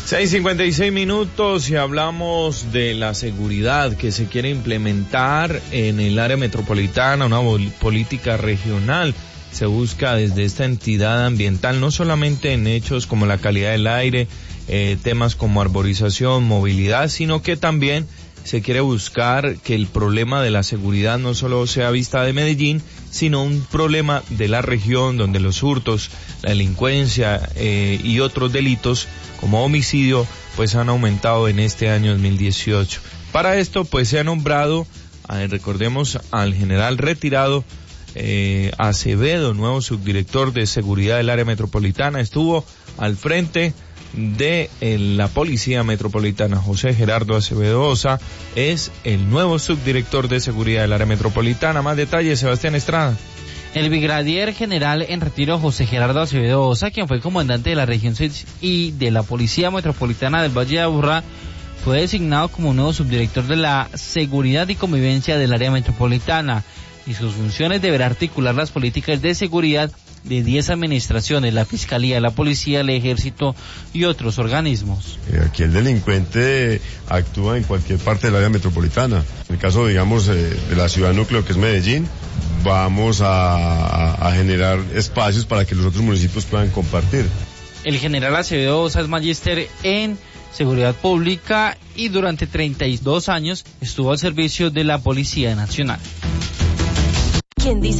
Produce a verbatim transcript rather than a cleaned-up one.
seis cincuenta y seis minutos y hablamos de la seguridad que se quiere implementar en el área metropolitana, una política regional. Se busca desde esta entidad ambiental, no solamente en hechos como la calidad del aire, eh, temas como arborización, movilidad, sino que también se quiere buscar que el problema de la seguridad no solo sea vista de Medellín, sino un problema de la región donde los hurtos, la delincuencia eh, y otros delitos como homicidio pues han aumentado en este año dos mil dieciocho. Para esto pues se ha nombrado, eh, recordemos, al general retirado eh, Acevedo, nuevo subdirector de seguridad del área metropolitana. Estuvo al frente de eh, la Policía Metropolitana. José Gerardo Acevedo Osa es el nuevo subdirector de seguridad del área metropolitana. Más detalles, Sebastián Estrada. El brigadier general en retiro José Gerardo Acevedo Osa, quien fue comandante de la región seis y de la Policía Metropolitana del Valle de Aburrá, fue designado como nuevo subdirector de la Seguridad y Convivencia del área metropolitana, y sus funciones deberá articular las políticas de seguridad de diez administraciones, la Fiscalía, la Policía, el Ejército y otros organismos. Eh, aquí el delincuente actúa en cualquier parte del área metropolitana. En el caso, digamos, eh, de la ciudad núcleo, que es Medellín, vamos a, a, a generar espacios para que los otros municipios puedan compartir. El general Acevedo Osa es magíster en Seguridad Pública y durante treinta y dos años estuvo al servicio de la Policía Nacional. ¿Quién dice?